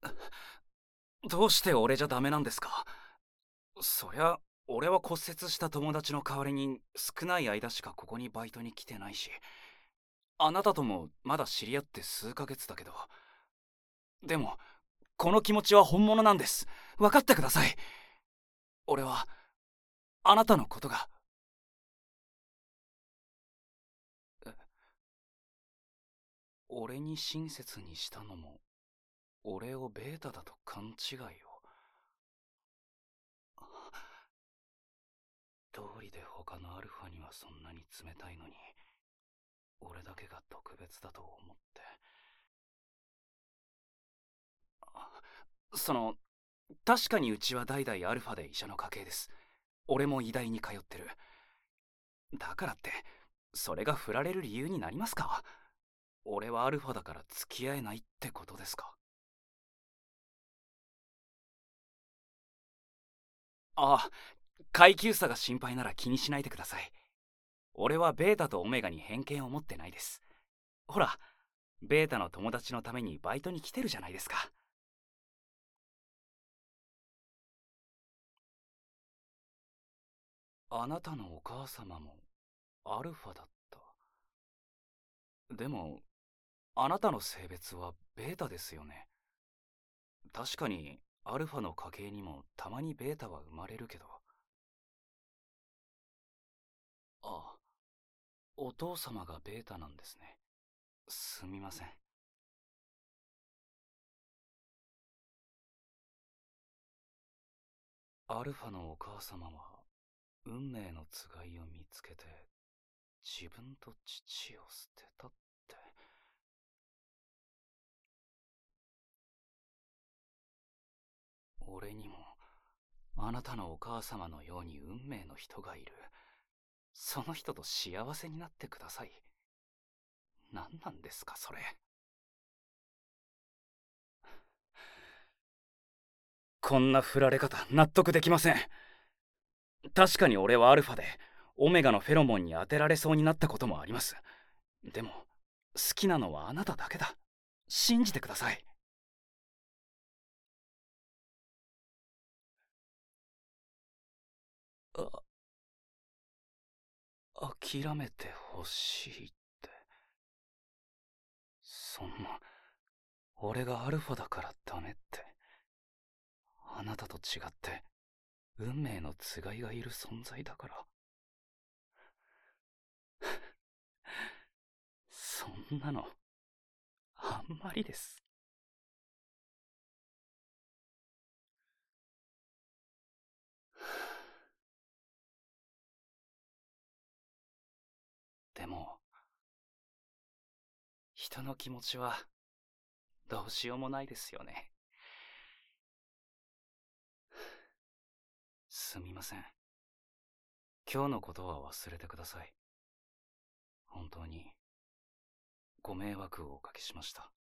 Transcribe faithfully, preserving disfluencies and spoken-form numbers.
どうして俺じゃダメなんですか？そりゃ、俺は骨折した友達の代わりに少ない間しかここにバイトに来てないし、あなたともまだ知り合って数ヶ月だけど、でも、この気持ちは本物なんです。分かってください。俺は、あなたのことが。俺に親切にしたのも、俺をベータだと勘違いを。通りで他のアルファにはそんなに冷たいのに、俺だけが特別だと思って。その、確かにうちは代々アルファで医者の家系です。俺も医大に通ってる。だからって、それが振られる理由になりますか？俺はアルファだから付き合えないってことですか？ああ、階級差が心配なら気にしないでください。俺はベータとオメガに偏見を持ってないです。ほら、ベータの友達のためにバイトに来てるじゃないですか。あなたのお母様もアルファだった。でも、あなたの性別はベータですよね。確かにアルファの家系にもたまにベータは生まれるけど。あ、お父様がベータなんですね。すみません。アルファのお母様は運命のつがいを見つけて自分と父を捨てたって。俺にもあなたのお母様のように運命の人がいる。その人と幸せになってください。何なんですかそれ。こんな振られ方納得できません。確かに俺はアルファでオメガのフェロモンに当てられそうになったこともあります。でも好きなのはあなただけだ。信じてください。あ、諦めてほしいって。そんな、俺がアルファだからダメって。あなたと違って運命のつがいがいる存在だから。そんなのあんまりです。でも人の気持ちはどうしようもないですよね。すみません。今日のことは忘れてください。本当にご迷惑をおかけしました。